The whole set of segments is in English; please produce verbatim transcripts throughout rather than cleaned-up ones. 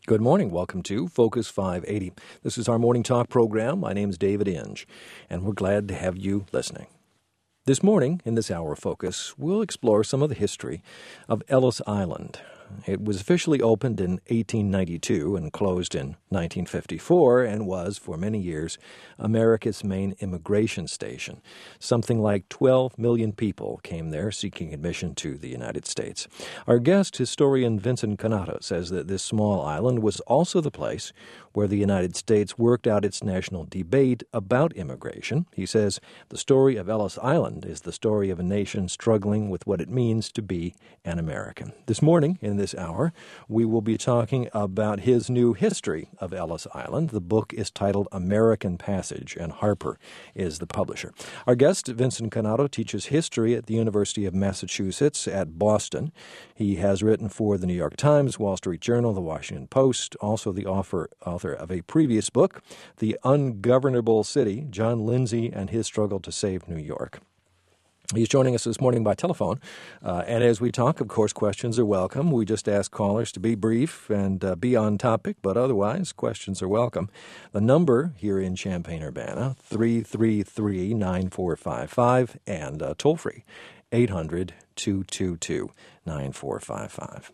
Good morning. Welcome to Focus five eighty. This is our morning talk program. My name is David Inge, and we're glad to have you listening. This morning, in this hour of Focus, we'll explore some of the history of Ellis Island. It was officially opened in eighteen ninety-two and closed in nineteen fifty-four and was, for many years, America's main immigration station. Something like twelve million people came there seeking admission to the United States. Our guest, historian Vincent Cannato, says that this small island was also the place where the United States worked out its national debate about immigration. He says the story of Ellis Island is the story of a nation struggling with what it means to be an American. This morning, in this hour, we will be talking about his new history of Ellis Island. The book is titled American Passage, and Harper is the publisher. Our guest, Vincent Cannato, teaches history at the University of Massachusetts at Boston. He has written for the New York Times, Wall Street Journal, the Washington Post, also the author, author of a previous book, The Ungovernable City, John Lindsay and His Struggle to Save New York. He's joining us this morning by telephone, uh, and as we talk, of course, questions are welcome. We just ask callers to be brief and uh, be on topic, but otherwise, questions are welcome. The number here in Champaign-Urbana, three three three, nine four five five, and uh, toll-free, eight hundred, two two two, nine four five five.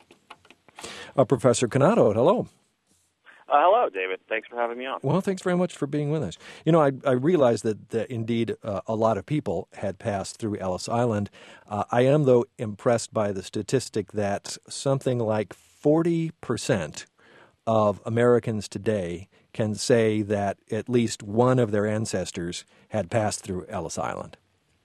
Uh, Professor Cannato, hello. Uh, hello, David. Thanks for having me on. Well, thanks very much for being with us. You know, I, I realize that, that indeed uh, a lot of people had passed through Ellis Island. Uh, I am, though, impressed by the statistic that something like forty percent of Americans today can say that at least one of their ancestors had passed through Ellis Island.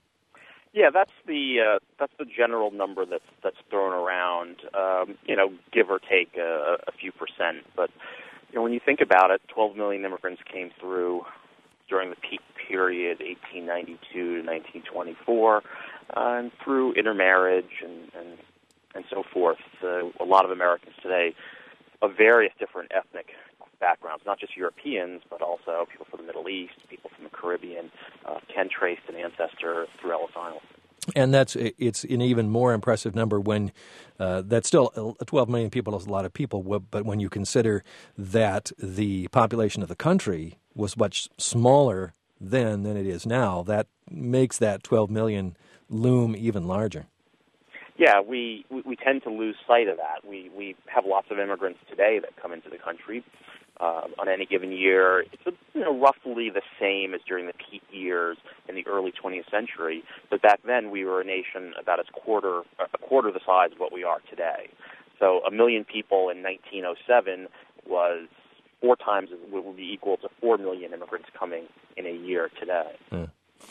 Yeah, that's the uh, that's the general number that's that's thrown around. Um, you know, give or take a, a few percent, but. You know, when you think about it, twelve million immigrants came through during the peak period, eighteen ninety-two to nineteen twenty-four, uh, and through intermarriage and, and, and so forth. Uh, a lot of Americans today of various different ethnic backgrounds, not just Europeans, but also people from the Middle East, people from the Caribbean, uh, can trace an ancestor through Ellis Island. And that's it's an even more impressive number when uh, that's still twelve million people is a lot of people, but when you consider that the population of the country was much smaller then than it is now, that makes that twelve million loom even larger. Yeah, we, we, we tend to lose sight of that. We we have lots of immigrants today that come into the country. Uh, on any given year, it's a, you know, roughly the same as during the peak years in the early twentieth century. But back then, we were a nation about as quarter a quarter the size of what we are today. So a million people in nineteen oh seven was four times what would be equal to four million immigrants coming in a year today. Hmm.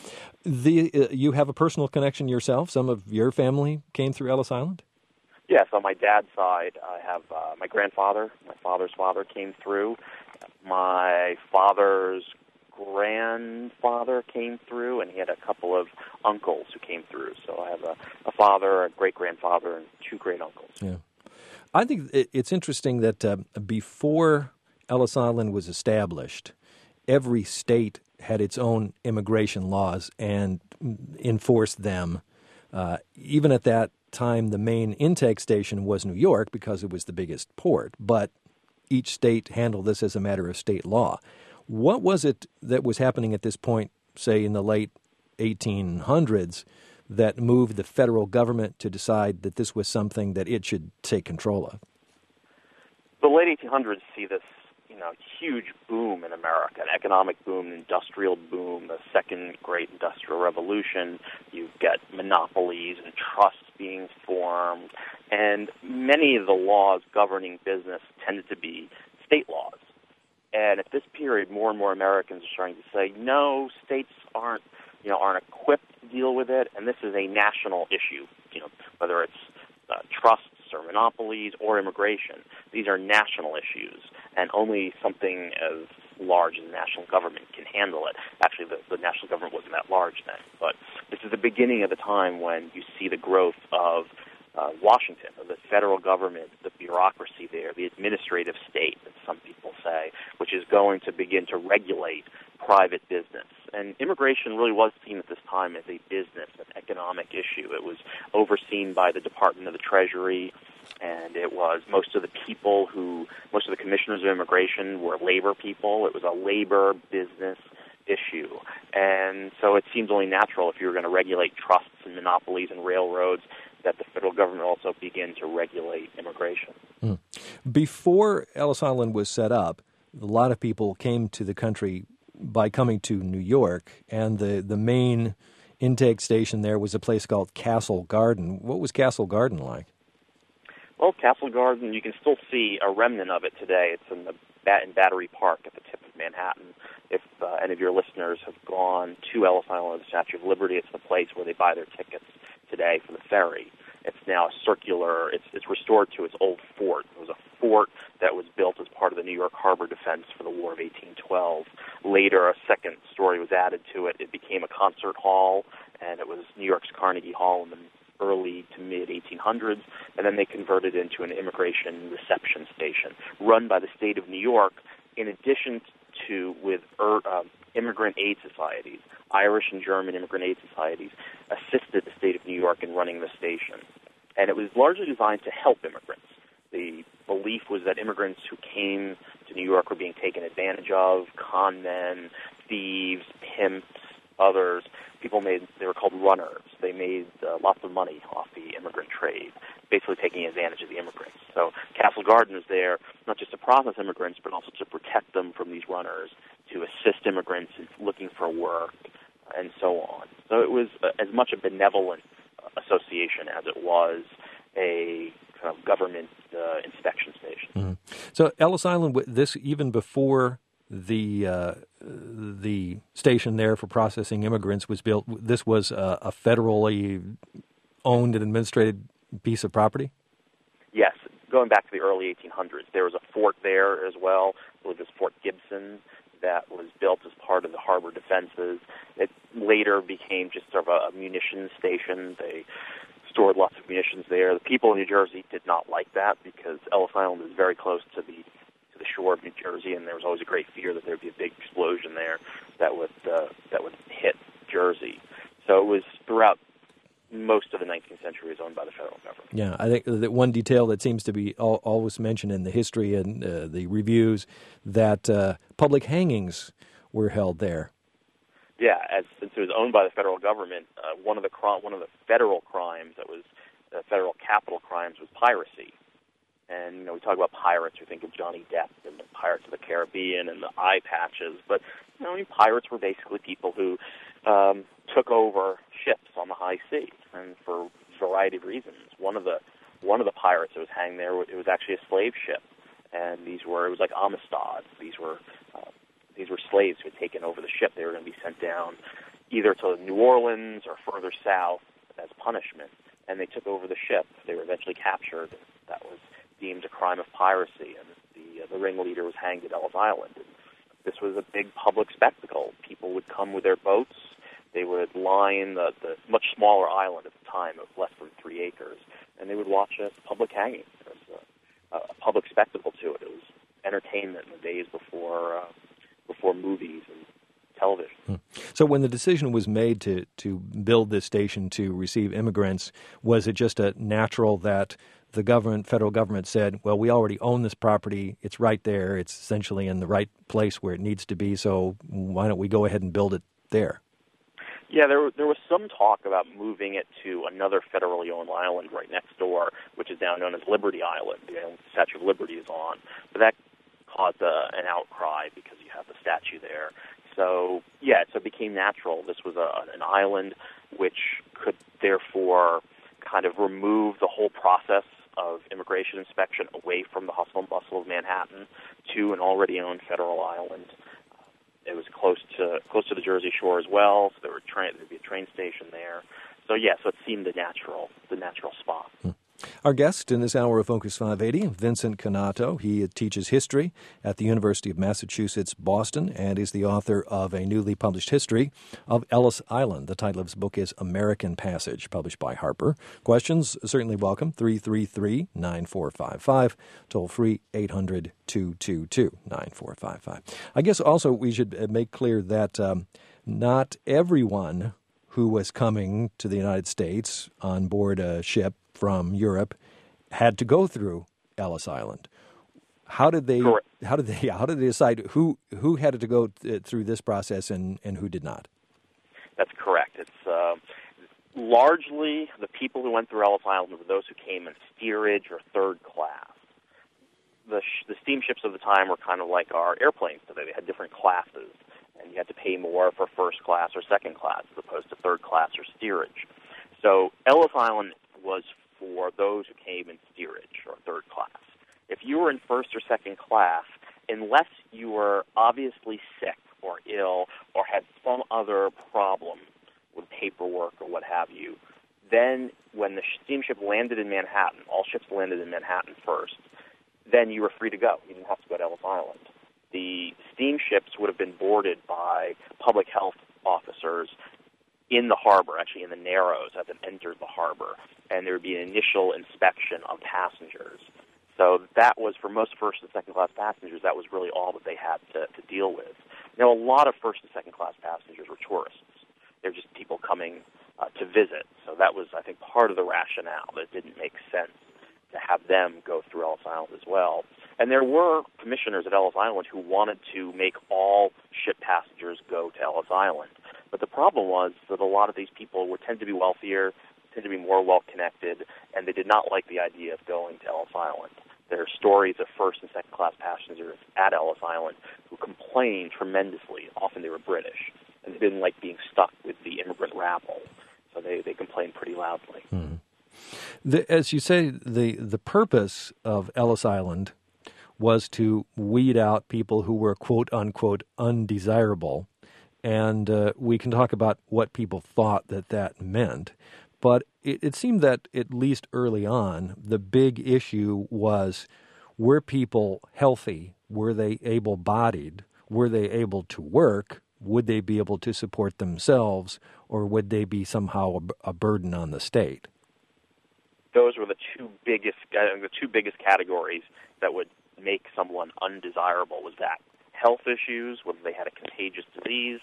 The uh, you have a personal connection yourself. Some of your family came through Ellis Island. Yes, on my dad's side, I have uh, my grandfather, my father's father came through. My father's grandfather came through, and he had a couple of uncles who came through. So I have a, a father, a great-grandfather, and two great-uncles. Yeah. I think it's interesting that uh, before Ellis Island was established, every state had its own immigration laws and enforced them. Uh, even at that time, the main intake station was New York because it was the biggest port, but each state handled this as a matter of state law. What was it that was happening at this point, say in the late eighteen hundreds, that moved the federal government to decide that this was something that it should take control of? The late eighteen hundreds see this, you know, huge boom in America, an economic boom, an industrial boom, the second great industrial revolution. You get monopolies and trusts being formed, and many of the laws governing business tended to be state laws. And at this period, more and more Americans are starting to say, no, states aren't, you know, aren't equipped to deal with it, and this is a national issue, you know, whether it's uh, trusts or monopolies or immigration. These are national issues, and only something as large as the national government can handle it. Actually, the, the national government wasn't that large then, but this is the beginning of the time when you see the growth of uh, Washington, of the federal government, the bureaucracy there, the administrative state, as some people say, which is going to begin to regulate private business. And immigration really was seen at this time as a business, an economic issue. It was overseen by the Department of the Treasury. And it was most of the people who, most of the commissioners of immigration were labor people. It was a labor business issue. And so it seems only natural, if you were going to regulate trusts and monopolies and railroads, that the federal government also begin to regulate immigration. Mm. Before Ellis Island was set up, a lot of people came to the country by coming to New York, and the, the main intake station there was a place called Castle Garden. What was Castle Garden like? Well, Castle Garden, you can still see a remnant of it today. It's in the Bat- in Battery Park at the tip of Manhattan. If uh, any of your listeners have gone to Ellis Island or the Statue of Liberty, it's the place where they buy their tickets today for the ferry. It's now a circular, it's, it's restored to its old fort. It was a fort that was built as part of the New York Harbor defense for the War of eighteen twelve. Later, a second story was added to it. It became a concert hall, and it was New York's Carnegie Hall in the early to mid eighteen hundreds, and then they converted it into an immigration reception station run by the state of New York, in addition to with er, uh, immigrant aid societies. Irish and German immigrant aid societies assisted the state of New York in running the station. And it was largely designed to help immigrants. The belief was that immigrants who came to New York were being taken advantage of, con men, thieves, pimps, others. People made, they were called runners. They made uh, lots of money off the immigrant trade, basically taking advantage of the immigrants. So Castle Garden is there not just to process immigrants, but also to protect them from these runners, to assist immigrants in looking for work, and so on. So it was uh, as much a benevolent uh, association as it was a kind of government uh, inspection station. Mm-hmm. So Ellis Island, this even before the uh, the station there for processing immigrants was built, this was a, a federally owned and administrated piece of property? Yes. Going back to the early eighteen hundreds, there was a fort there as well. I believe it was Fort Gibson, that was built as part of the harbor defenses. It later became just sort of a munitions station. They stored lots of munitions there. The people in New Jersey did not like that because Ellis Island is very close to the to the shore of New Jersey, and there was always a great fear that there would be a big explosion there that would uh, that would hit Jersey. So it was throughout most of the nineteenth century was owned by the federal government. Yeah, I think that one detail that seems to be al- always mentioned in the history and uh, the reviews, that uh, public hangings were held there. Yeah, as since it was owned by the federal government, uh, one of the cr- one of the federal crimes that was uh, federal capital crimes was piracy. And you know, we talk about pirates, we think of Johnny Depp and the Pirates of the Caribbean and the eye patches, but you know, I mean, pirates were basically people who um, took over ships on the high sea, and for a variety of reasons. One of the one of the pirates that was hanged there, it was actually a slave ship, and these were it was like Amistad. These were uh, these were slaves who had taken over the ship. They were going to be sent down either to New Orleans or further south as punishment, and they took over the ship. They were eventually captured. That was deemed a crime of piracy, and the uh, the ringleader was hanged at Ellis Island. And this was a big public spectacle. People would come with their boats. They would line the, the much smaller island at the time of less than three acres, and they would watch a public hanging. There was a, a public spectacle to it. It was entertainment in the days before uh, before movies and television. Hmm. So when the decision was made to, to build this station to receive immigrants, was it just a natural that the government, federal government said, well, we already own this property, it's right there, it's essentially in the right place where it needs to be, so why don't we go ahead and build it there? Yeah, there there was some talk about moving it to another federally owned island right next door, which is now known as Liberty Island. You know, the Statue of Liberty is on. But that caused a, an outcry because you have the statue there. So, yeah, so it became natural. This was a, an island which could therefore kind of remove the whole process of immigration inspection away from the hustle and bustle of Manhattan to an already owned federal island. It was close to close to the Jersey Shore as well, so there were train there'd be a train station there. So yeah, so it seemed the natural the natural spot. Hmm. Our guest in this hour of Focus five eighty, Vincent Canato. He teaches history at the University of Massachusetts, Boston, and is the author of a newly published history of Ellis Island. The title of his book is American Passage, published by Harper. Questions certainly welcome. three three three, nine four five five, toll free eight hundred, two two two, nine four five five. I guess also we should make clear that um, not everyone who was coming to the United States on board a ship from Europe had to go through Ellis Island. How did they? Correct. How did they? How did they decide who who had to go th- through this process and, and who did not? That's correct. It's uh, largely the people who went through Ellis Island were those who came in steerage or third class. The sh- the steamships of the time were kind of like our airplanes today. They had different classes, and you had to pay more for first class or second class as opposed to third class or steerage. So Ellis Island was for those who came in steerage or third class. If you were in first or second class, unless you were obviously sick or ill or had some other problem with paperwork or what have you, then when the steamship landed in Manhattan, all ships landed in Manhattan first, then you were free to go. You didn't have to go to Ellis Island. The steamships would have been boarded by public health officers in the harbor, actually in the Narrows as it entered the harbor, and there would be an initial inspection of passengers. So that was, for most first and second class passengers, that was really all that they had to, to deal with. Now, a lot of first and second class passengers were tourists. They're just people coming uh, to visit. So that was, I think, part of the rationale. That it didn't make sense to have them go through Ellis Island as well. And there were commissioners at Ellis Island who wanted to make all ship passengers go to Ellis Island. But the problem was that a lot of these people were tend to be wealthier, tend to be more well-connected, and they did not like the idea of going to Ellis Island. There are stories of first and second class passengers at Ellis Island who complained tremendously. Often they were British, and they didn't like being stuck with the immigrant rabble. So they, they complained pretty loudly. Hmm. The, as you say, the, the purpose of Ellis Island was to weed out people who were quote-unquote undesirable. And uh, we can talk about what people thought that that meant. But it, it seemed that, at least early on, the big issue was, were people healthy? Were they able-bodied? Were they able to work? Would they be able to support themselves? Or would they be somehow a, a burden on the state? Those were the two biggest, uh, the two biggest categories that would make someone undesirable, was that health issues, whether they had a contagious disease,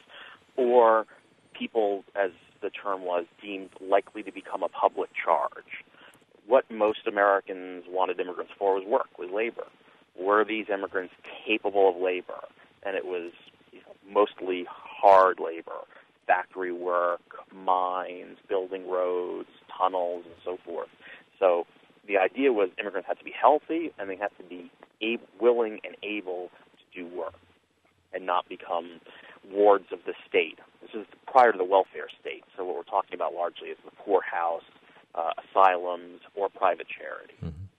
or people, as the term was, deemed likely to become a public charge. What most Americans wanted immigrants for was work, was labor. Were these immigrants capable of labor? And it was, you know, mostly hard labor, factory work, mines, building roads, tunnels, and so forth. So the idea was immigrants had to be healthy, and they had to be able, willing and able to do work and not become wards of the state. This is prior to the welfare state, so what we're talking about largely is the poorhouse, uh, asylums, or private charity.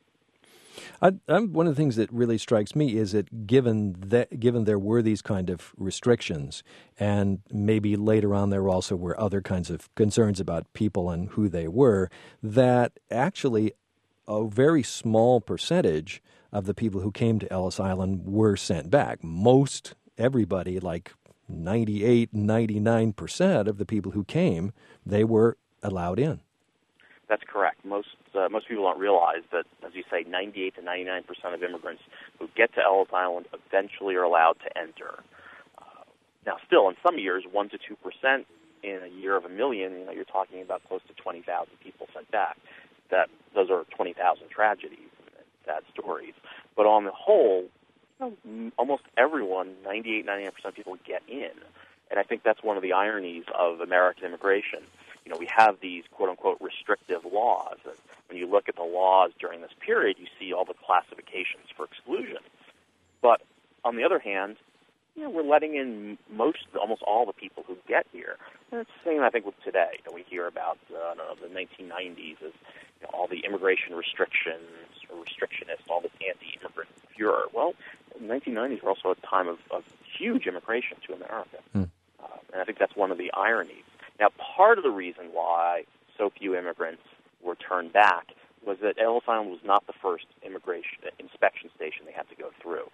Mm-hmm. I, I'm, one of the things that really strikes me is that given that given there were these kind of restrictions, and maybe later on there also were other kinds of concerns about people and who they were, that actually a very small percentage of the people who came to Ellis Island were sent back. Most everybody, like ninety-eight, ninety-nine percent of the people who came, they were allowed in. That's correct. Most uh, most people don't realize that, as you say, ninety-eight to ninety-nine percent of immigrants who get to Ellis Island eventually are allowed to enter. Uh, now, still, in some years, one to two percent in a year of a million, you know, you're talking about close to twenty thousand people sent back. That those are twenty thousand tragedies and sad stories. But on the whole, you know, almost everyone, ninety-eight, ninety-nine percent of people get in. And I think that's one of the ironies of American immigration. You know, we have these quote-unquote restrictive laws. And when you look at the laws during this period, you see all the classifications for exclusion. But on the other hand, you know, we're letting in most, almost all the people who get here. And it's the same, I think, with today. You know, we hear about uh, I don't know, the nineteen nineties as you know, all the immigration restrictions or restrictionists, all this anti-immigrant furor. Well, the nineteen nineties were also a time of, of huge immigration to America. Hmm. Uh, and I think that's one of the ironies. Now, part of the reason why so few immigrants were turned back was that Ellis Island was not the first immigration inspection station they had to go through.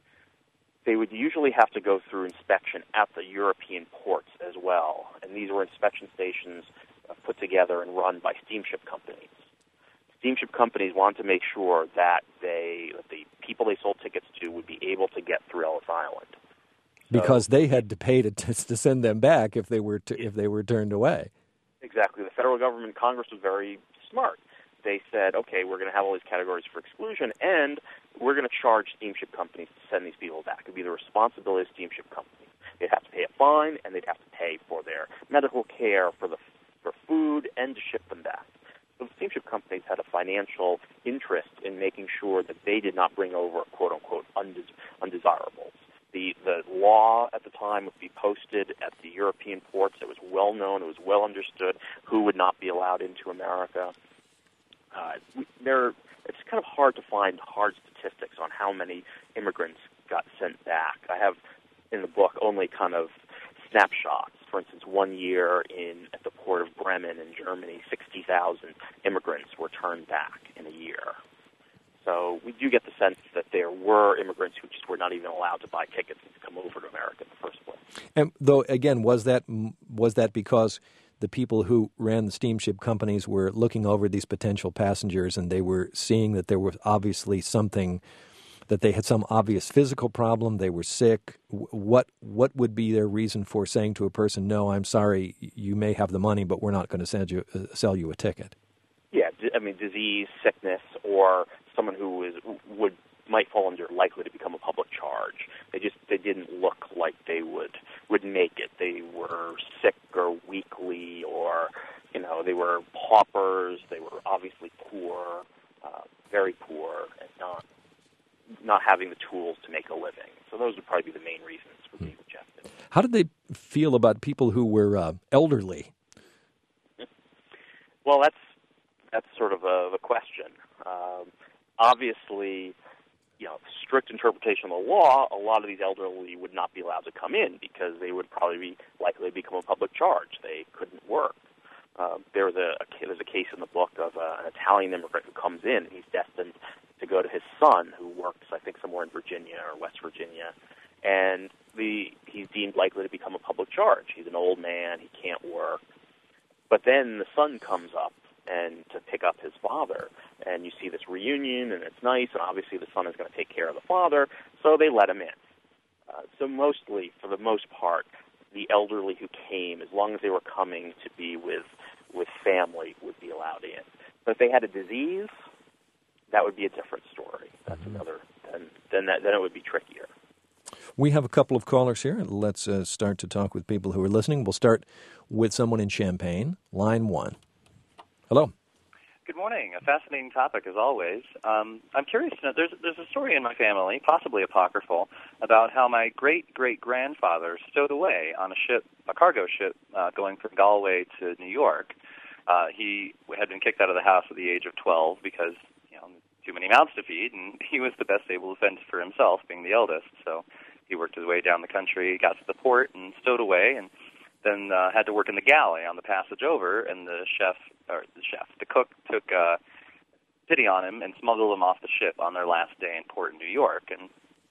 They would usually have to go through inspection at the European ports as well, and these were inspection stations uh, put together and run by steamship companies. Steamship companies wanted to make sure that they, that the people they sold tickets to would be able to get through Ellis Island. Because so, they had to pay to to send them back if they were to, if they were turned away. Exactly. The federal government, Congress was very smart. they said, okay, we're going to have all these categories for exclusion, and we're going to charge steamship companies to send these people back. It would be the responsibility of steamship companies. They'd have to pay a fine, and they'd have to pay for their medical care, for the for food, and to ship them back. So the steamship companies had a financial interest in making sure that they did not bring over, quote-unquote, undes- undesirables. The, the law at the time would be posted at the European ports. It was well known. It was well understood who would not be allowed into America. Uh, there, it's kind of hard to find hard statistics on how many immigrants got sent back. I have in the book only kind of snapshots. For instance, one year in at the port of Bremen in Germany, sixty thousand immigrants were turned back in a year. So we do get the sense that there were immigrants who just were not even allowed to buy tickets to come over to America in the first place. And though, again, was that was that because the people who ran the steamship companies were looking over these potential passengers and they were seeing that there was obviously something, that they had some obvious physical problem, they were sick? What what would be their reason for saying to a person, no, I'm sorry, you may have the money, but we're not going to send you, uh, sell you a ticket? Yeah, I mean, disease, sickness, or someone who is would might fall under likely to become a public charge. They just they didn't look like they would would make it. They were sick or weakly, or you know they were paupers. They were obviously poor, uh, very poor, and not not having the tools to make a living. So those would probably be the main reasons for being rejected. How did they feel about people who were uh, elderly? Well, that's that's sort of a, a question. Um, obviously, you know, strict interpretation of the law, a lot of these elderly would not be allowed to come in because they would probably be likely to become a public charge. They couldn't work. Uh, there's a, a there's a case in the book of uh, an Italian immigrant who comes in, and he's destined to go to his son, who works, I think, somewhere in Virginia or West Virginia, and the he's deemed likely to become a public charge. He's an old man; he can't work. But then the son comes up and to pick up his father, and you see this reunion, and it's nice, and obviously the son is going to take care of the father, so they let him in. Uh, so mostly, for the most part, the elderly who came, as long as they were coming to be with with family, would be allowed in. But if they had a disease, that would be a different story. That's mm-hmm. another, then, then, that, then it would be trickier. We have a couple of callers here. Let's uh, start to talk with people who are listening. We'll start with someone in Champaign, line one. Hello. Good morning. A fascinating topic, as always. Um, I'm curious to know, there's, there's a story in my family, possibly apocryphal, about how my great-great-grandfather stowed away on a ship, a cargo ship, uh, going from Galway to New York. Uh, he had been kicked out of the house at the age of twelve because, you know, too many mouths to feed, and he was the best able to fend for himself, being the eldest. So he worked his way down the country, got to the port, and stowed away, and then uh, had to work in the galley on the passage over, and the chef, or the chef, the cook took uh, pity on him and smuggled him off the ship on their last day in port in New York. And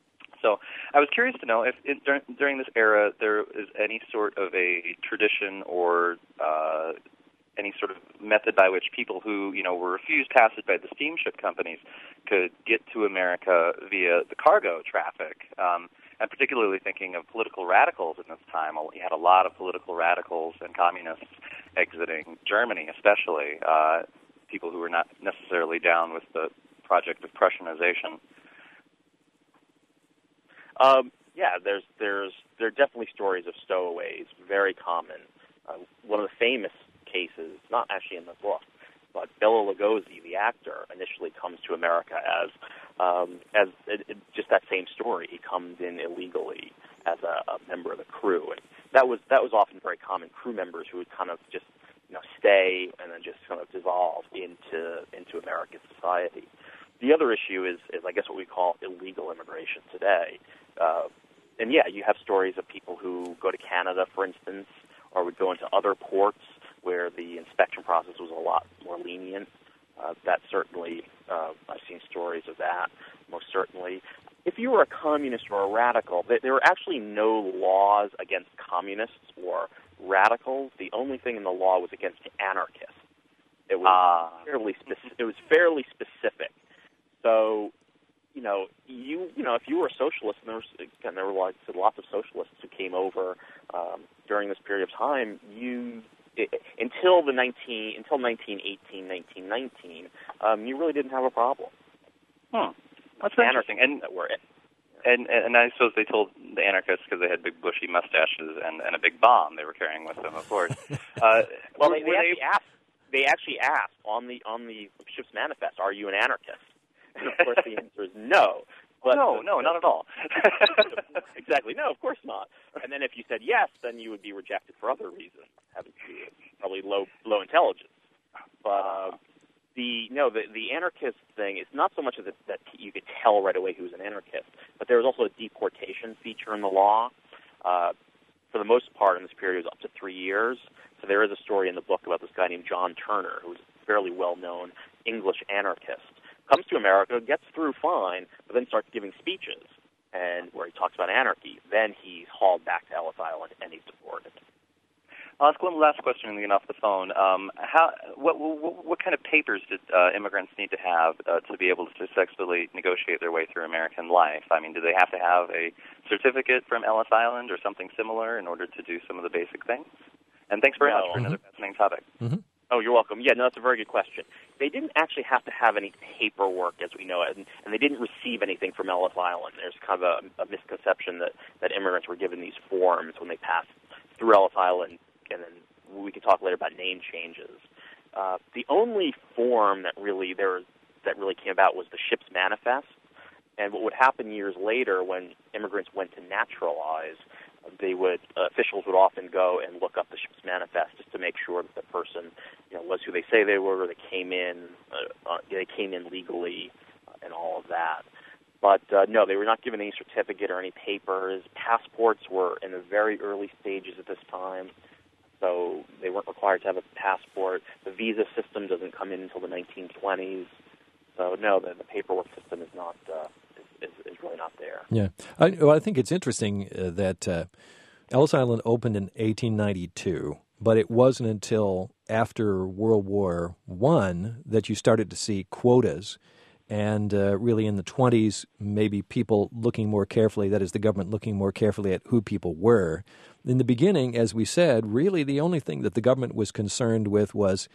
so I was curious to know if it, dur- during this era there is any sort of a tradition or uh, any sort of method by which people who, you know, were refused passage by the steamship companies could get to America via the cargo traffic. Um, I'm particularly thinking of political radicals in this time. You had a lot of political radicals and communists exiting Germany, especially, uh, people who were not necessarily down with the project of Prussianization. Um, yeah, there's there's there are definitely stories of stowaways, very common. Uh, one of the famous cases, not actually in the book, but Bela Lugosi, the actor, initially comes to America as um, as it, it, just that same story. He comes in illegally as a, a member of the crew, and that was that was often very common. Crew members who would kind of just you know stay and then just kind of dissolve into into American society. The other issue is, is I guess what we call illegal immigration today. Uh, and yeah, you have stories of people who go to Canada, for instance, or would go into other ports where the inspection process was a lot more lenient. Uh, that certainly, uh, I've seen stories of that, most certainly. If you were a communist or a radical, there were actually no laws against communists or radicals. The only thing in the law was against anarchists. It was uh. fairly speci- It was fairly specific. So, you know, you you know, if you were a socialist, and there was again there were like lots of socialists who came over um, during this period of time, you it, until the nineteen until nineteen eighteen, nineteen nineteen, um, you really didn't have a problem. Hmm. That's interesting. And that were it. And, and I suppose they told the anarchists because they had big bushy mustaches and, and a big bomb they were carrying with them, of course. Uh, well, they, they actually asked. They actually asked on the on the ship's manifest, "Are you an anarchist?" And of course, the answer is no. But no, the, no, not at all. Exactly, no, of course not. And then if you said yes, then you would be rejected for other reasons, having to do with probably low low intelligence. But uh, the no, the the anarchist thing is not so much that that you could tell right away who was an anarchist, but there was also a deportation feature in the law. Uh, for the most part, in this period, it was up to three years. So there is a story in the book about this guy named John Turner, who was a fairly well-known English anarchist. Comes to America, gets through fine, but then starts giving speeches, and where he talks about anarchy. Then he's hauled back to Ellis Island, and he's deported. I'll ask one last question and get off the phone. Um, how, what, what, what kind of papers did uh, immigrants need to have uh, to be able to successfully negotiate their way through American life? I mean, do they have to have a certificate from Ellis Island or something similar in order to do some of the basic things? And thanks very no. much for mm-hmm. another fascinating topic. Mm-hmm. Oh, you're welcome. Yeah, no, that's a very good question. They didn't actually have to have any paperwork, as we know it, and, and they didn't receive anything from Ellis Island. There's kind of a, a misconception that, that immigrants were given these forms when they passed through Ellis Island, and then we can talk later about name changes. Uh, the only form that really there that really came about was the ship's manifest, and what would happen years later when immigrants went to naturalize, they would uh, officials would often go and look up the ship's manifest just to make sure that the person, you know, was who they say they were. Or they came in, uh, uh, they came in legally, uh, and all of that. But uh, no, they were not given any certificate or any papers. Passports were in the very early stages at this time, so they weren't required to have a passport. The visa system doesn't come in until the nineteen twenties. So no, the, the paperwork system is not. Uh, Is, is really not there. Yeah. I, well, I think it's interesting uh, that uh, Ellis Island opened in eighteen ninety-two, but it wasn't until after World War One that you started to see quotas. And uh, really in the twenties, maybe people looking more carefully, that is the government looking more carefully at who people were. In the beginning, as we said, really the only thing that the government was concerned with was,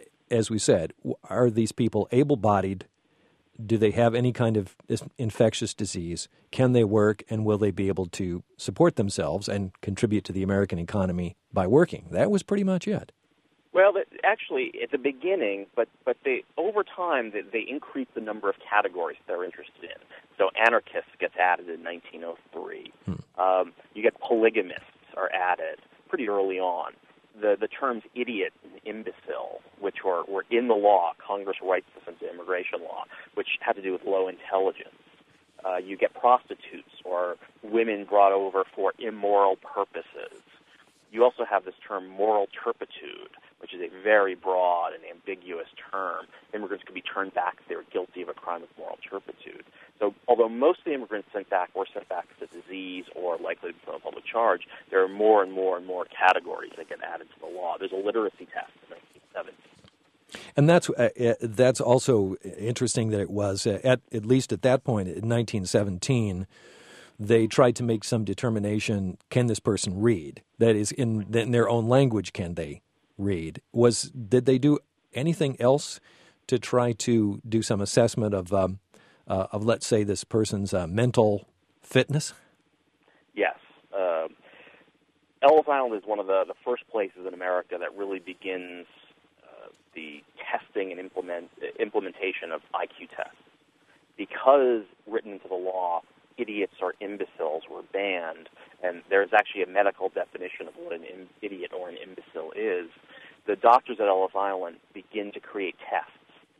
as we said, are these people able-bodied? Do they have any kind of infectious disease? Can they work, and will they be able to support themselves and contribute to the American economy by working? That was pretty much it. Well, actually, at the beginning, but but they over time they, they increased the number of categories they're interested in. So anarchists gets added in nineteen oh three. Hmm. Um, you get polygamists are added pretty early on. The the terms idiot and imbecile, which were, were in the law, Congress writes this into immigration law, which had to do with low intelligence. Uh, you get prostitutes or women brought over for immoral purposes. You also have this term moral turpitude, which is a very broad and ambiguous term. Immigrants could be turned back if they were guilty of a crime of moral turpitude. So although most of the immigrants sent back were sent back to disease or likely to a public charge, there are more and more and more categories that get added to the law. There's a literacy test in nineteen seventy. And that's uh, that's also interesting that it was, uh, at, at least at that point in nineteen seventeen, they tried to make some determination, can this person read? That is, in, in their own language, can they read? Was Did they do anything else to try to do some assessment of, um, uh, of let's say, this person's uh, mental fitness? Yes. Uh, Ellis Island is one of the, the first places in America that really begins uh, the testing and implement, implementation of I Q tests. Because written into the law, idiots or imbeciles were banned, and there's actually a medical definition of what an im- idiot or an imbecile is. The doctors at Ellis Island begin to create tests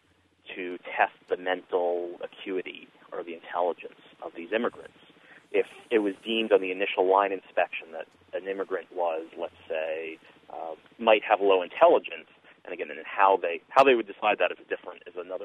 to test the mental acuity or the intelligence of these immigrants. If it was deemed on the initial line inspection that an immigrant was, let's say, uh, might have low intelligence, and again, and how they how they would decide that is different is another.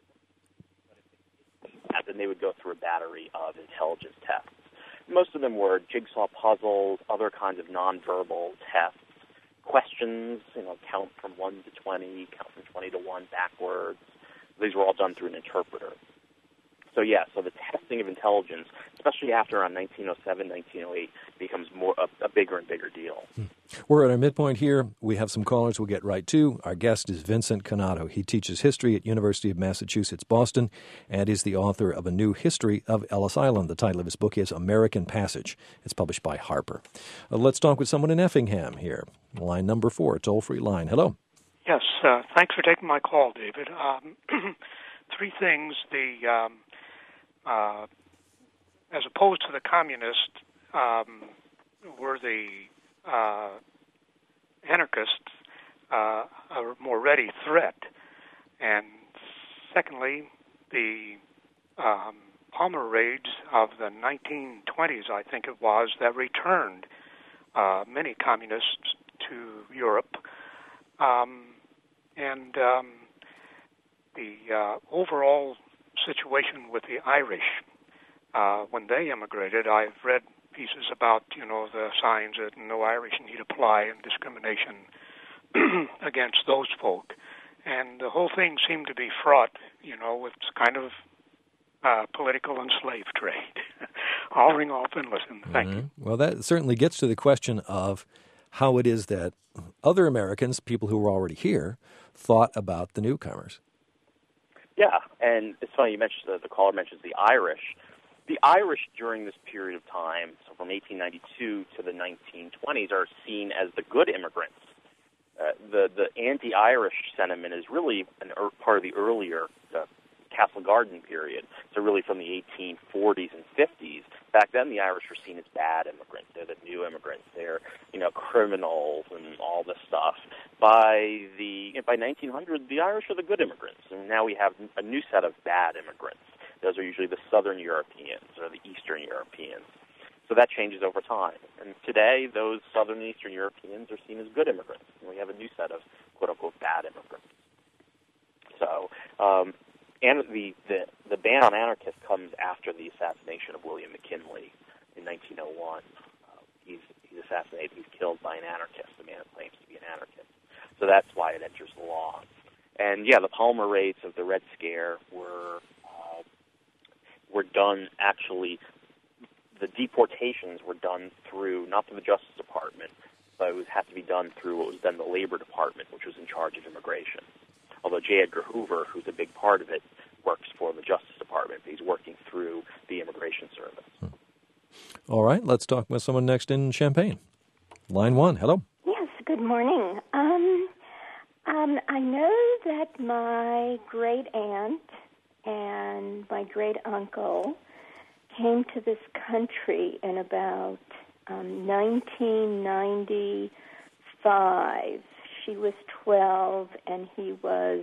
And then they would go through a battery of intelligence tests. Most of them were jigsaw puzzles, other kinds of nonverbal tests, questions, you know, count from one to twenty, count from twenty to one backwards. These were all done through an interpreter. So yeah, so the testing of intelligence, especially after around nineteen oh seven, nineteen oh eight, becomes more a, a bigger and bigger deal. Hmm. We're at our midpoint here. We have some callers we'll get right to. Our guest is Vincent Cannato. He teaches history at University of Massachusetts, Boston, and is the author of a new history of Ellis Island. The title of his book is American Passage. It's published by Harper. Uh, let's talk with someone in Effingham here. Line number four, toll-free line. Hello. Yes, uh, thanks for taking my call, David. Um, three things. The um, uh, as opposed to the communists, um, were the uh, anarchists uh, a more ready threat, and secondly, the um, Palmer raids of the nineteen twenties, I think it was, that returned uh, many communists to Europe. Um, and um, the uh, overall situation with the Irish, uh, when they immigrated, I've read pieces about, you know, the signs that no Irish need apply and discrimination against those folk. And the whole thing seemed to be fraught, you know, with kind of uh, political and slave trade. I'll ring off and listen. Thank mm-hmm. you. Well, that certainly gets to the question of how it is that other Americans, people who were already here, thought about the newcomers. Yeah, and it's funny you mentioned, the, the caller mentions the Irish. The Irish during this period of time, so from eighteen ninety-two to the nineteen twenties, are seen as the good immigrants. Uh, the the anti-Irish sentiment is really an er, part of the earlier uh, Castle Garden period. So really from the eighteen forties and fifties. Back then, the Irish were seen as bad immigrants. They're the new immigrants. They're, you know, criminals and all this stuff. By the by nineteen hundred, the Irish are the good immigrants, and now we have a new set of bad immigrants. Those are usually the Southern Europeans or the Eastern Europeans. So that changes over time. And today, those Southern and Eastern Europeans are seen as good immigrants, and we have a new set of quote-unquote bad immigrants. So, um, and the, the, the ban on anarchists comes after the assassination of William McKinley in nineteen oh one. Uh, he's, he's assassinated, he's killed by an anarchist, a man who claims to be an anarchist. So that's why it enters the law. And, yeah, the Palmer raids of the Red Scare were uh, were done actually, the deportations were done through, not through the Justice Department, but it was, had to be done through what was then the Labor Department, which was in charge of immigration. Although J. Edgar Hoover, who's a big part of it, works for the Justice Department. He's working through the Immigration Service. Hmm. All right, let's talk with someone next in Champaign. Line one, hello. Yes, good morning. Um, um, I know that my great-aunt and my great-uncle came to this country in about um, nineteen ninety-five. She was twelve and he was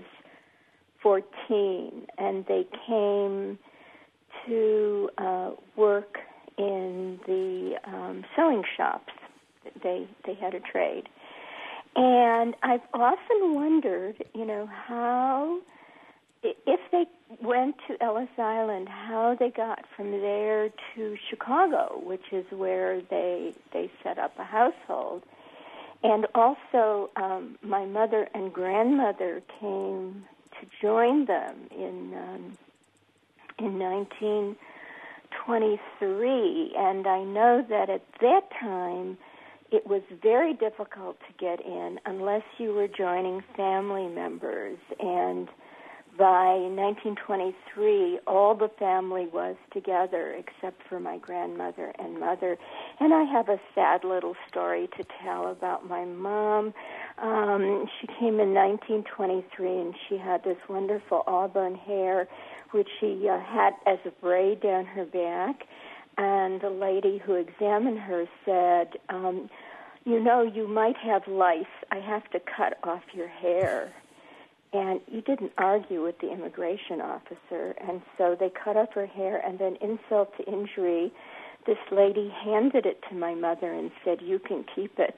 fourteen, and they came to uh, work in the um, sewing shops. They they had a trade. And I've often wondered, you know, how, if they went to Ellis Island, how they got from there to Chicago, which is where they they set up a household. And also, um, my mother and grandmother came to join them in um, in nineteen twenty-three, and I know that at that time it was very difficult to get in unless you were joining family members. And by nineteen twenty-three, all the family was together except for my grandmother and mother. And I have a sad little story to tell about my mom. Um, she came in nineteen twenty-three, and she had this wonderful auburn hair, which she uh, had as a braid down her back. And the lady who examined her said, um, you know, you might have lice. I have to cut off your hair. And you didn't argue with the immigration officer, and so they cut off her hair, and then insult to injury, this lady handed it to my mother and said, you can keep it.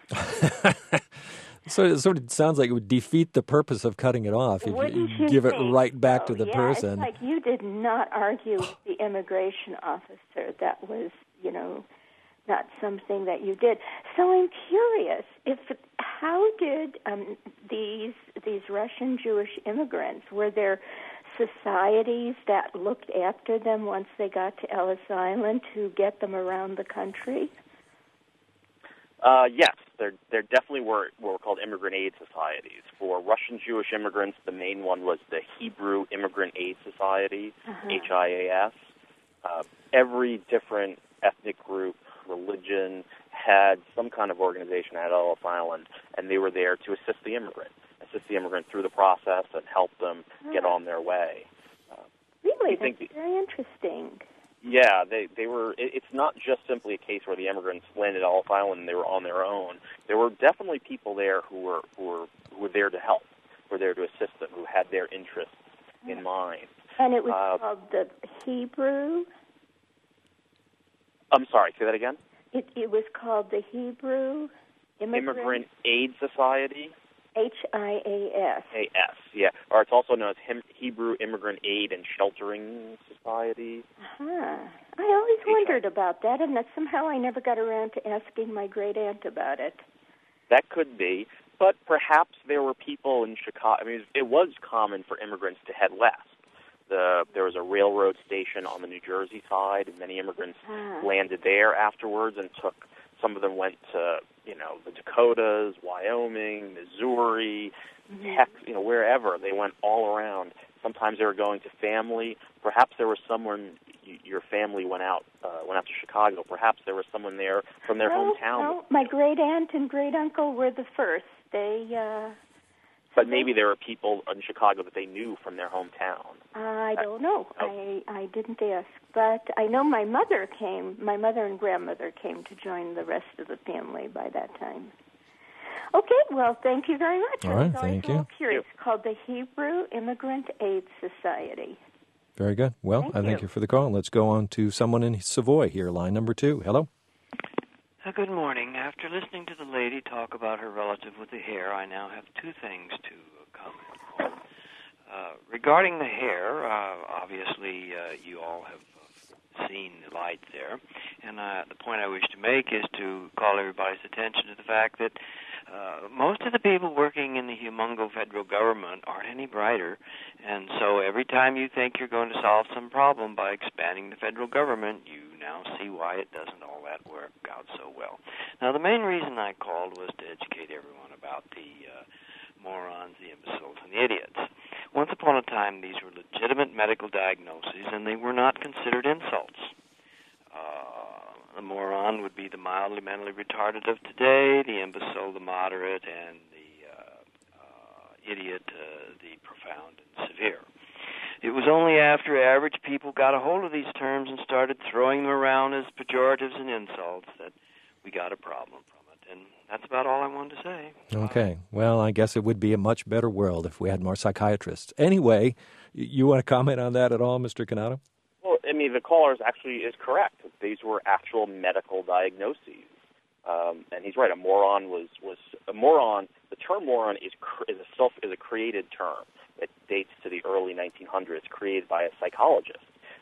So it sort of sounds like it would defeat the purpose of cutting it off if Wouldn't you you give it think right back so? to the yeah, person. It's like you did not argue with the immigration officer. That was, you know, not something that you did. So I'm curious, if how did um, these these Russian Jewish immigrants, were there societies that looked after them once they got to Ellis Island to get them around the country? Uh, yes, there there definitely were what were called immigrant aid societies. For Russian Jewish immigrants, the main one was the Hebrew Immigrant Aid Society, uh-huh. H I A S. Uh, every different ethnic group, religion, had some kind of organization at Ellis Island, and they were there to assist the immigrant, assist the immigrant through the process and help them oh. get on their way. Uh, really? That's think the, very interesting. Yeah, they they were. It, it's not just simply a case where the immigrants landed at Ellis Island and they were on their own. There were definitely people there who were who were who were there to help, who were there to assist them, who had their interests oh. in mind. And it was uh, called the Hebrew. I'm sorry. Say that again. It, it was called the Hebrew Immigrant, Immigrant Aid Society. H I A S. A S, yeah. Or it's also known as Hem- Hebrew Immigrant Aid and Sheltering Society. Uh-huh. I always wondered about that, and that somehow I never got around to asking my great-aunt about it. That could be. But perhaps there were people in Chicago. I mean, it was common for immigrants to head west. The, there was a railroad station on the New Jersey side, and many immigrants ah. landed there afterwards and took, some of them went to, you know, the Dakotas, Wyoming, Missouri, mm-hmm. Texas, you know, wherever. They went all around. Sometimes they were going to family. Perhaps there was someone, y- your family went out uh, went out to Chicago. Perhaps there was someone there from their no, hometown. No, my great-aunt and great-uncle were the first. They... Uh... But maybe there were people in Chicago that they knew from their hometown. I don't know. Oh. I I didn't ask. But I know my mother came, my mother and grandmother came to join the rest of the family by that time. Okay, well, thank you very much. All right, I was thank you. Curious. It's called the Hebrew Immigrant Aid Society. Very good. Well, thank I thank you. you for the call. Let's go on to someone in Savoy here, line number two. Hello. Uh, good morning. After listening to the lady talk about her relative with the hair, I now have two things to uh, comment on. Uh, regarding the hair, uh, obviously uh, you all have uh, seen the light there, and uh, the point I wish to make is to call everybody's attention to the fact that uh, most of the people working in the humongo federal government aren't any brighter, and so every time you think you're going to solve some problem by expanding the federal government, you now see why it doesn't all that work out so well. Now, the main reason I called was to educate everyone about the uh, morons, the imbeciles, and the idiots. Once upon a time, these were legitimate medical diagnoses, and they were not considered insults. Uh, the moron would be the mildly mentally retarded of today, the imbecile, the moderate, and the uh, uh, idiot, uh, the profound and severe. It was only after average people got a hold of these terms and started throwing them around as pejoratives and insults that we got a problem from it. And that's about all I wanted to say. Okay. Bye. Well, I guess it would be a much better world if we had more psychiatrists. Anyway, you want to comment on that at all, Mister Canato? Well, I mean, the caller is actually is correct. These were actual medical diagnoses. Um, and he's right. A moron was, was a moron. The term moron is is a self is a created term. It dates to the early nineteen hundreds, created by a psychologist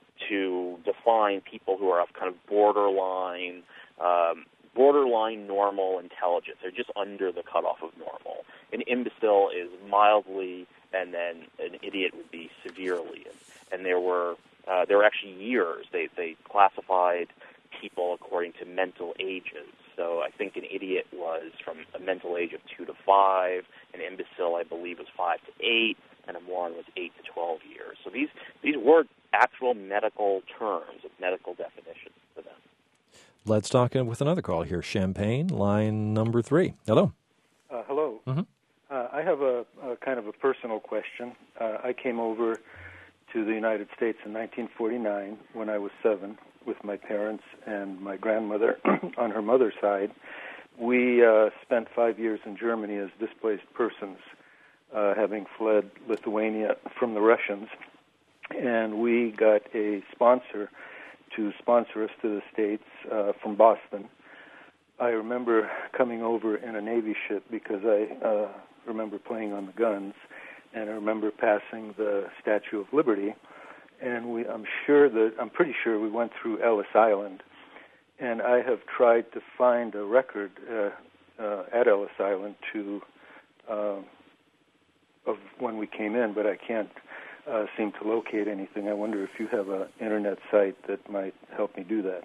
to define people who are of kind of borderline, um, borderline normal intelligence. They're just under the cutoff of normal. An imbecile is mildly, and then an idiot would be severely. And, and there were uh, there were actually years. They they classified people according to mental ages. So I think an idiot was from a mental age of two to five. An imbecile, I believe, was five to eight. And a moron was eight to twelve years. So these these were actual medical terms, medical definitions for them. Let's talk with another call here. Champaign, line number three. Hello. Uh, hello. Mm-hmm. Uh, I have a, a kind of a personal question. Uh, I came over to the United States in nineteen forty-nine when I was seven with my parents and my grandmother on her mother's side. We uh, spent five years in Germany as displaced persons, Uh, having fled Lithuania from the Russians, and we got a sponsor to sponsor us to the States uh, from Boston. I remember coming over in a Navy ship because I uh, remember playing on the guns, and I remember passing the Statue of Liberty, and we, I'm sure that I'm pretty sure we went through Ellis Island, and I have tried to find a record uh, uh, at Ellis Island to. Uh, of when we came in, but I can't uh, seem to locate anything. I wonder if you have an internet site that might help me do that.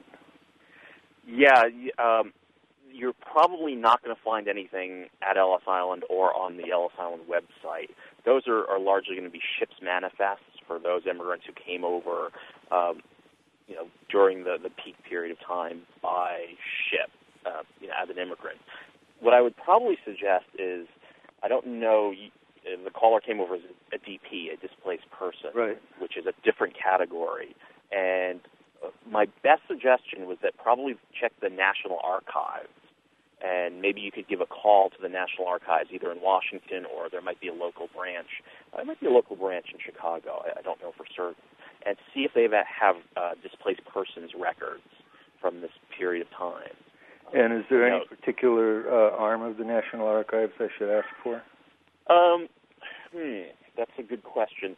Yeah, um, you're probably not going to find anything at Ellis Island or on the Ellis Island website. Those are, are largely going to be ship's manifests for those immigrants who came over, um, you know, during the, the peak period of time by ship, uh, you know, as an immigrant. What I would probably suggest is, I don't know, the caller came over as a D P, a displaced person, right, which is a different category. And my best suggestion was that probably check the National Archives, and maybe you could give a call to the National Archives either in Washington or there might be a local branch. There might be a local branch in Chicago, I don't know for certain, and see if they have uh, displaced persons records from this period of time. And is there you any know, particular uh, arm of the National Archives I should ask for? Um, hmm, that's a good question.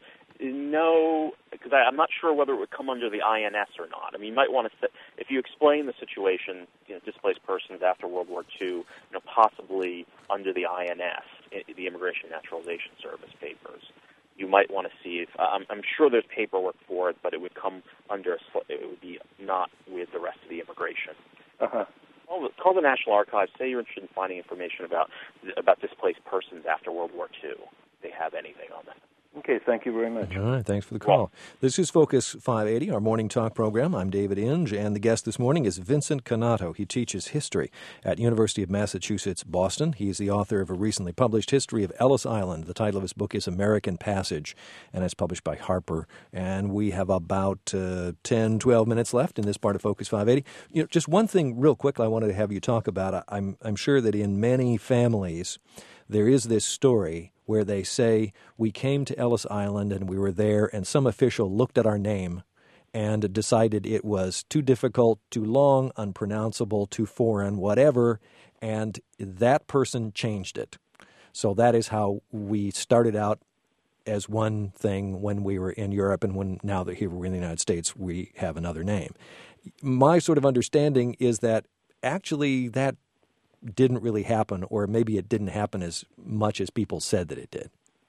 No, because I'm not sure whether it would come under the I N S or not. I mean, you might want to, if you explain the situation, you know, displaced persons after World War Two, you know, possibly under the I N S, the Immigration Naturalization Service papers. You might want to see if, I'm, I'm sure there's paperwork for it, but it would come under, it would be not with the rest of the immigration. Uh-huh. Call the, call the National Archives, say you're interested in finding information about about displaced persons after World War Two. If they have anything on that. Okay, thank you very much. All right, thanks for the call. This is Focus five eighty, our morning talk program. I'm David Inge, and the guest this morning is Vincent Canato. He teaches history at University of Massachusetts, Boston. He is the author of a recently published history of Ellis Island. The title of his book is American Passage, and it's published by Harper. And we have about uh, ten, twelve minutes left in this part of Focus five eighty. You know, just one thing real quick I wanted to have you talk about. I'm, I'm sure that in many families there is this story where they say, we came to Ellis Island and we were there, and some official looked at our name and decided it was too difficult, too long, unpronounceable, too foreign, whatever, and that person changed it. So that is how we started out as one thing when we were in Europe, and when now that here we're in the United States, we have another name. My sort of understanding is that actually that didn't really happen, or maybe it didn't happen as much as people said that it did.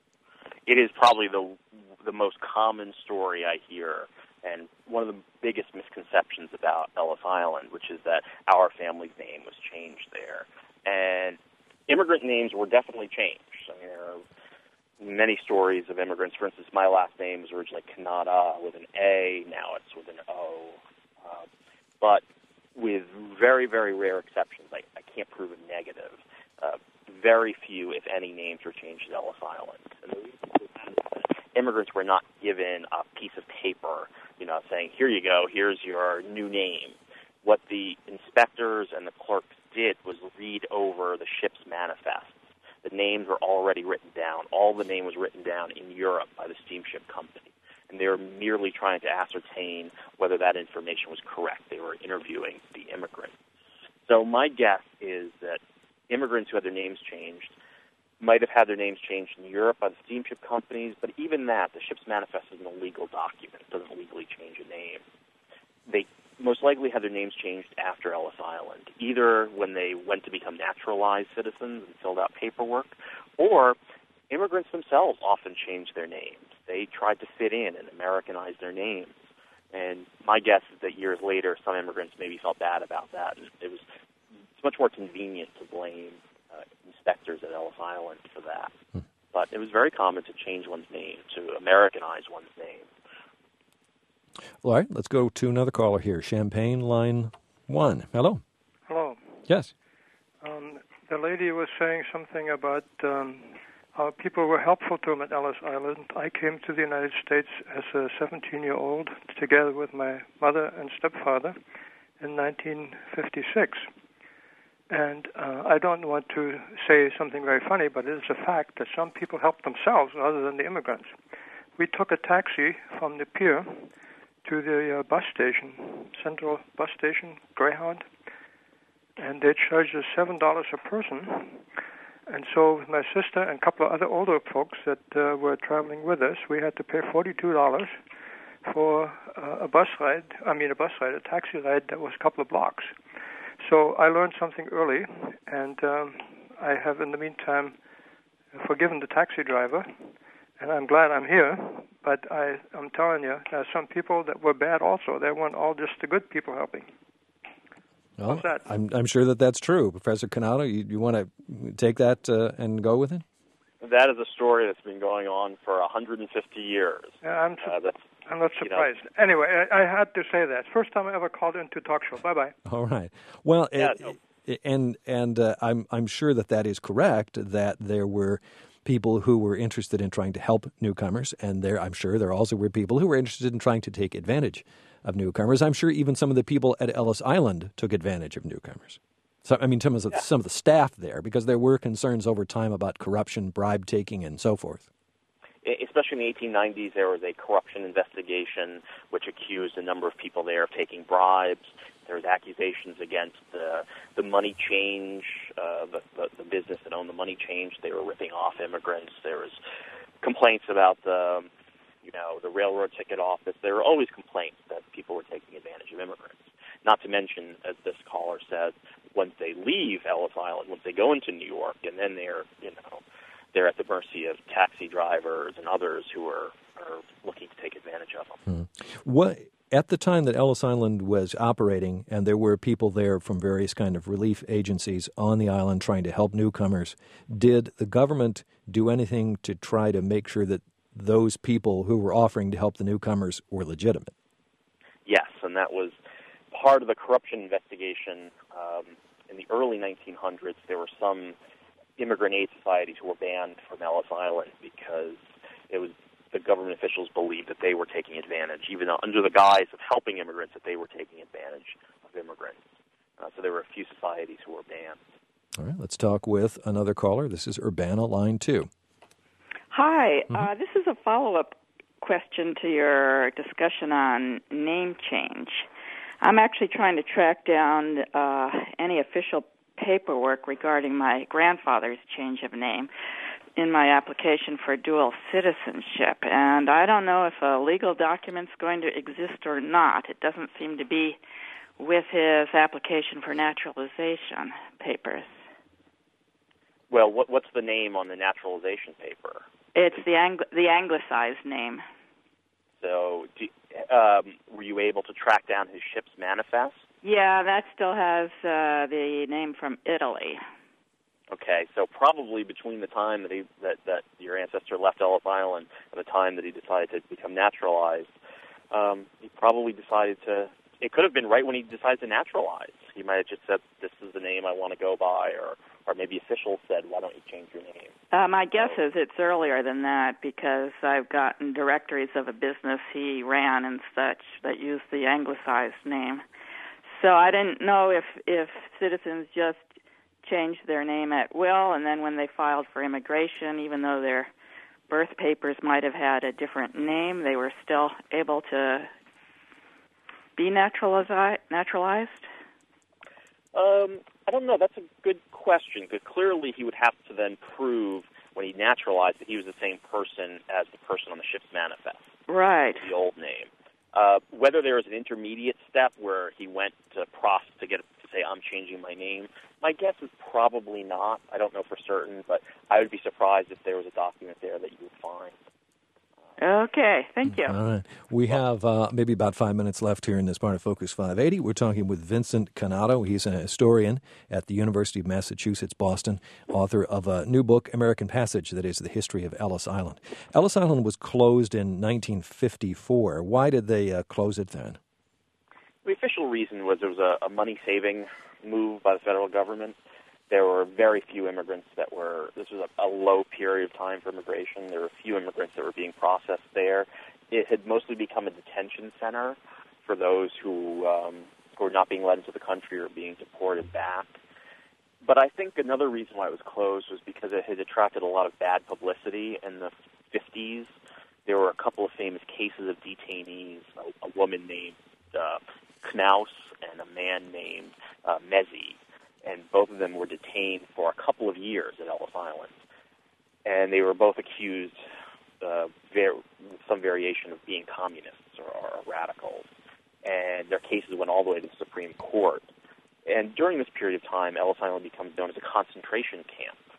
It is probably the the most common story I hear, and one of the biggest misconceptions about Ellis Island, which is that our family's name was changed there. And immigrant names were definitely changed. I mean, there are many stories of immigrants. For instance, my last name was originally Kanata with an A, now it's with an O. Uh, but with very, very rare exceptions, I, I can't prove a negative. Uh, very few, if any, names were changed at Ellis Island. And the reason for that is that immigrants were not given a piece of paper, you know, saying, here you go, here's your new name. What the inspectors and the clerks did was read over the ship's manifests. The names were already written down. All the name was written down in Europe by the steamship company. And they were merely trying to ascertain whether that information was correct. They were interviewing the immigrant. So my guess is that immigrants who had their names changed might have had their names changed in Europe by the steamship companies, but even that, the ship's manifest is an illegal document. It doesn't legally change a name. They most likely had their names changed after Ellis Island, either when they went to become naturalized citizens and filled out paperwork, or immigrants themselves often changed their names. They tried to fit in and Americanize their names. And my guess is that years later, some immigrants maybe felt bad about that. And it was it's much more convenient to blame uh, inspectors at Ellis Island for that. Hmm. But it was very common to change one's name, to Americanize one's name. All right, let's go to another caller here. Champaign, line one. Hello. Hello. Yes. Um, the lady was saying something about um, how people were helpful to him at Ellis Island. I came to the United States as a seventeen-year-old together with my mother and stepfather in nineteen fifty-six. And uh, I don't want to say something very funny, but it is a fact that some people helped themselves rather than the immigrants. We took a taxi from the pier to the uh, bus station, Central Bus Station, Greyhound, and they charged us seven dollars a person. And so with my sister and a couple of other older folks that uh, were traveling with us, we had to pay forty-two dollars for uh, a bus ride, I mean a bus ride, a taxi ride that was a couple of blocks. So I learned something early, and um, I have in the meantime forgiven the taxi driver, and I'm glad I'm here. But I, I'm telling you, there are some people that were bad also. They weren't all just the good people helping. Well, How's that? I'm, I'm sure that that's true. Professor Cannata, you, you want to take that uh, and go with it? That is a story that's been going on for one hundred fifty years. Yeah, I'm, su- uh, that's, I'm not you know, surprised. Anyway, I, I had to say that. First time I ever called into talk show. Bye-bye. All right. Well, Yeah, it, no. it, and and uh, I'm I'm sure that that is correct, that there were people who were interested in trying to help newcomers, and there I'm sure there also were people who were interested in trying to take advantage of newcomers. I'm sure even some of the people at Ellis Island took advantage of newcomers. So, I mean, some of, the, Yeah. some of the staff there, because there were concerns over time about corruption, bribe taking, and so forth. Especially in the eighteen nineties, there was a corruption investigation which accused a number of people there of taking bribes. There was accusations against the the money change, uh, the, the the business that owned the money change. They were ripping off immigrants. There was complaints about the, you know, the railroad ticket office. There were always complaints that people were taking advantage of immigrants. Not to mention, as this caller said, once they leave Ellis Island, once they go into New York, and then they're, you know, they're at the mercy of taxi drivers and others who are, are looking to take advantage of them. Hmm. What at the time that Ellis Island was operating, and there were people there from various kind of relief agencies on the island trying to help newcomers, did the government do anything to try to make sure that those people who were offering to help the newcomers were legitimate? Yes, and that was part of the corruption investigation. Um, in the early nineteen hundreds, there were some immigrant aid societies who were banned from Ellis Island because it was the government officials believed that they were taking advantage, even though under the guise of helping immigrants, that they were taking advantage of immigrants. Uh, so there were a few societies who were banned. All right, let's talk with another caller. This is Urbana, line two. Hi, Mm-hmm. uh, this is a follow-up question to your discussion on name change. I'm actually trying to track down uh, any official paperwork regarding my grandfather's change of name in my application for dual citizenship, and I don't know if a legal document's going to exist or not. It doesn't seem to be with his application for naturalization papers. Well, what, what's the name on the naturalization paper? It's the Ang- the anglicized name. So do, um, were you able to track down his ship's manifest? Yeah, that still has uh, the name from Italy. Okay, so probably between the time that he that, that your ancestor left Ellis Island and the time that he decided to become naturalized, um, he probably decided to. It could have been right when he decided to naturalize. He might have just said, "This is the name I want to go by," or or maybe officials said, "Why don't you change your name?" Uh, my guess is it's earlier than that because I've gotten directories of a business he ran and such that used the anglicized name. So I didn't know if if citizens just changed their name at will, and then when they filed for immigration, even though their birth papers might have had a different name, they were still able to be naturalized? naturalized? Um, I don't know. That's a good question, because clearly he would have to then prove when he naturalized that he was the same person as the person on the ship's manifest. Right. The old name. Uh, whether there was an intermediate step where he went to Prof to get to say, "I'm changing my name," my guess is probably not. I don't know for certain, but I would be surprised if there was a document there that you would find. Okay, thank you. All right. We have uh, maybe about five minutes left here in this part of Focus five eighty. We're talking with Vincent Cannata. He's an historian at the University of Massachusetts, Boston, author of a new book, American Passage, that is the history of Ellis Island. Ellis Island was closed in nineteen fifty-four. Why did they uh, close it then? The official reason was it was a, a money-saving move by the federal government. There were very few immigrants that were, this was a, a low period of time for immigration. There were few immigrants that were being processed there. It had mostly become a detention center for those who, um, who were not being let into the country or being deported back. But I think another reason why it was closed was because it had attracted a lot of bad publicity in the fifties. There were a couple of famous cases of detainees, a, a woman named uh, Knaus and a man named uh, Mezzi. And both of them were detained for a couple of years at Ellis Island. And they were both accused, uh, ver- some variation of being communists or, or radicals. And their cases went all the way to the Supreme Court. And during this period of time, Ellis Island becomes known as a concentration camp.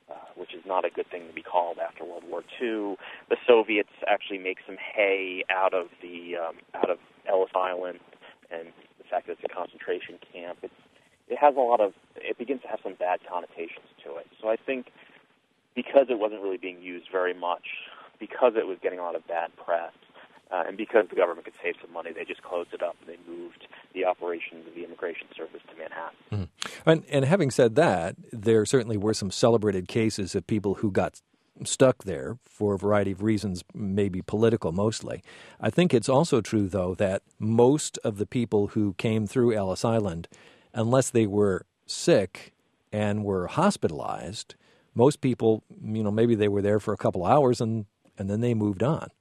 uh, which is not a good thing to be called after World War Two. The Soviets actually make some hay out of the um, out of Ellis Island, and the fact that it's a concentration camp. It's, it has a lot of, it begins to have some bad connotations to it. So I think because it wasn't really being used very much, because it was getting a lot of bad press, uh, and because the government could save some money, they just closed it up and they moved the operations of the Immigration Service to Manhattan. Mm-hmm. And, and having said that, there certainly were some celebrated cases of people who got stuck there for a variety of reasons, maybe political mostly. I think it's also true, though, that most of the people who came through Ellis Island, unless they were sick and were hospitalized, most people, you know, maybe they were there for a couple hours and, and then they moved on.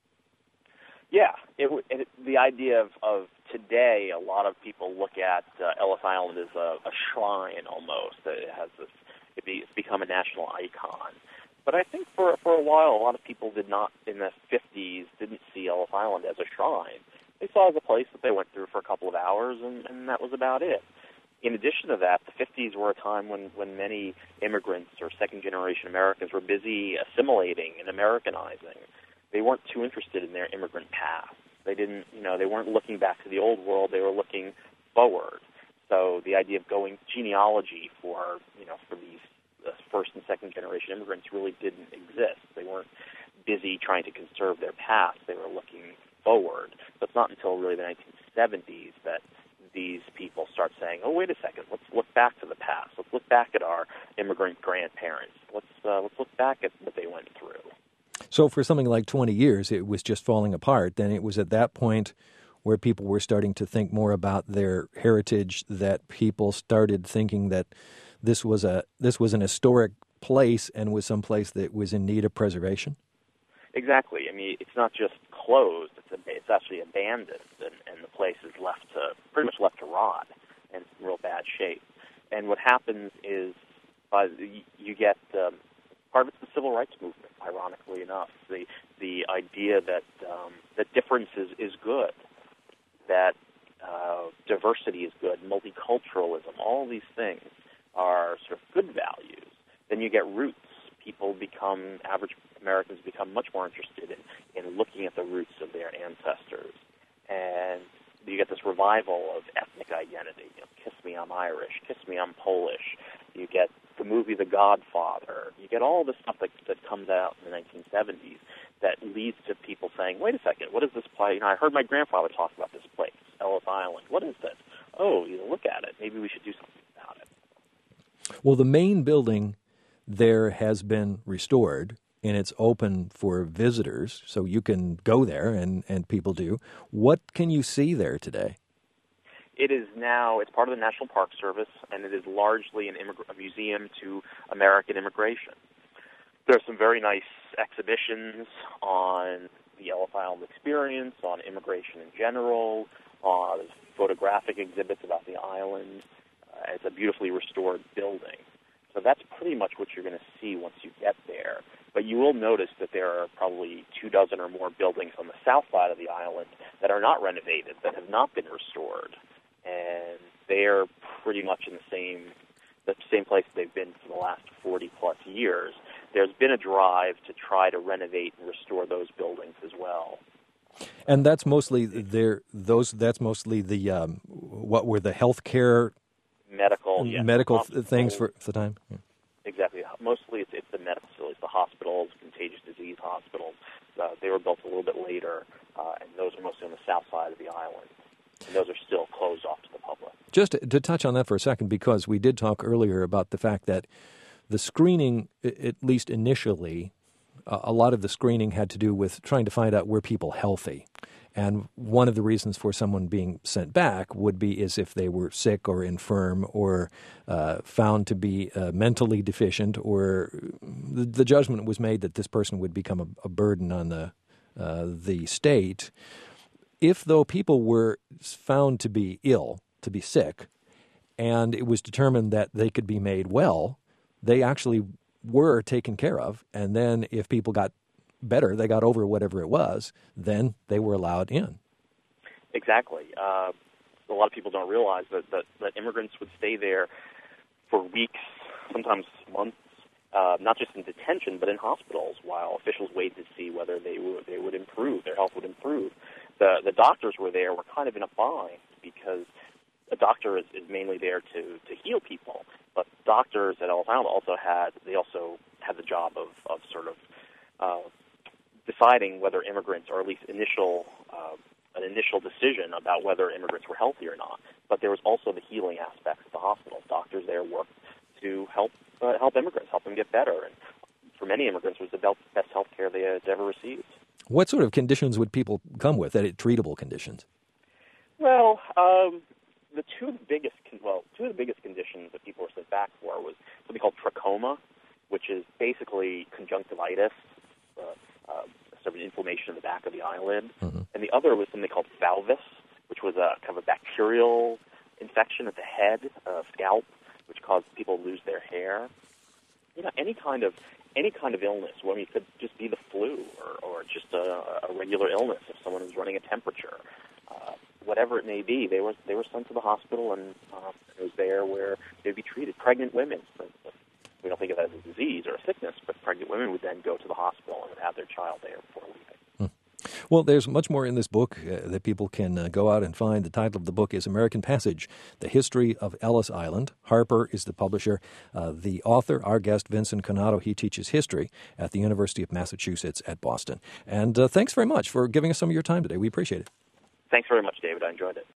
Yeah, it, it, the idea of, of today, a lot of people look at uh, Ellis Island as a, a shrine almost. It has this, it be, it's become a national icon. But I think for for a while, a lot of people did not, in the fifties, didn't see Ellis Island as a shrine. They saw it as a place that they went through for a couple of hours, and, and that was about it. In addition to that, the fifties were a time when, when many immigrants or second-generation Americans were busy assimilating and Americanizing. They weren't too interested in their immigrant past. They didn't, you know, they weren't looking back to the old world. They were looking forward. So the idea of going genealogy for, you know, for these uh, first and second generation immigrants really didn't exist. They weren't busy trying to conserve their past. They were looking forward. So it's not until really the nineteen seventies that these people start saying, "Oh, wait a second. Let's look back to the past. Let's look back at our immigrant grandparents. Let's uh, let's look back at what they went through." So for something like twenty years, it was just falling apart. Then it was at that point where people were starting to think more about their heritage, that people started thinking that this was a this was an historic place and was some place that was in need of preservation? Exactly. I mean, it's not just closed. It's, a, it's actually abandoned, and, and the place is left to, pretty much left to rot and in real bad shape. And what happens is uh, you get, um, part of it's the civil rights movement, ironically enough, the the idea that um, that difference is, is good, that uh, diversity is good, multiculturalism, all these things are sort of good values. Then you get roots. People become, average Americans become much more interested in, in looking at the roots of their ancestors. And you get this revival of ethnic identity. You know, kiss me, I'm Irish. Kiss me, I'm Polish. You get the movie The Godfather. You get all this stuff that, that comes out in the nineteen seventies that leads to people saying, wait a second, what is this place? You know, I heard my grandfather talk about this place, Ellis Island. What is this? Oh, you know, look at it. Maybe we should do something about it. Well, the main building there has been restored, and it's open for visitors, so you can go there, and, and people do. What can you see there today? It is now, it's part of the National Park Service, and it is largely an immig- a museum to American immigration. There are some very nice exhibitions on the Ellis Island experience, on immigration in general, on photographic exhibits about the island. Uh, it's a beautifully restored building. So that's pretty much what you're going to see once you get there. But you will notice that there are probably two dozen or more buildings on the south side of the island that are not renovated, that have not been restored. And they're pretty much in the same the same place they've been for the last forty plus years. There's been a drive to try to renovate and restore those buildings as well. And that's mostly there. Those that's mostly the um, what were the healthcare medical yes, medical things for, for the time. Yeah. Exactly. Mostly it's, it's the medical facilities, the hospitals, contagious disease hospitals. Uh, they were built a little bit later, uh, and those are mostly on the south side of the island. And those are still closed off to the public. Just to, to touch on that for a second, because we did talk earlier about the fact that the screening, at least initially, uh, a lot of the screening had to do with trying to find out were people healthy. And one of the reasons for someone being sent back would be is if they were sick or infirm or uh, found to be uh, mentally deficient, or the, the judgment was made that this person would become a, a burden on the uh, the state. If, though, people were found to be ill, to be sick, and it was determined that they could be made well, they actually were taken care of. And then if people got better, they got over whatever it was, then they were allowed in. Exactly. Uh, a lot of people don't realize that, that, that immigrants would stay there for weeks, sometimes months, uh, not just in detention, but in hospitals, while officials waited to see whether they would, they would improve, their health would improve. The, the doctors were there were kind of in a bind because a doctor is, is mainly there to, to heal people, but doctors at Ellis Island also had, they also had the job of, of sort of uh, deciding whether immigrants, or at least initial uh, an initial decision about whether immigrants were healthy or not. But there was also the healing aspect of the hospital. Doctors there worked to help uh, help immigrants, help them get better. And for many immigrants, it was the best health care they had ever received. What sort of conditions would people come with, that treatable conditions? Well, um, the two of the biggest well, two of the biggest conditions that people were sent back for was something called trachoma, which is basically conjunctivitis, uh, uh, sort of inflammation in the back of the eyelid, mm-hmm. and the other was something called valgus, which was a kind of a bacterial infection at the head, uh, scalp, which caused people to lose their hair. You know, any kind of any kind of illness. Well, I mean, it could just be the flu, or, or just a, a regular illness if someone was running a temperature. Uh, whatever it may be, they were they were sent to the hospital, and uh, it was there where they'd be treated. Pregnant women, for instance. We don't think of that as a disease or a sickness, but pregnant women would then go to the hospital and would have their child there before leaving. Well, there's much more in this book uh, that people can uh, go out and find. The title of the book is American Passage, The History of Ellis Island. Harper is the publisher. Uh, the author, our guest, Vincent Conato, he teaches history at the University of Massachusetts at Boston. And uh, thanks very much for giving us some of your time today. We appreciate it. Thanks very much, David. I enjoyed it.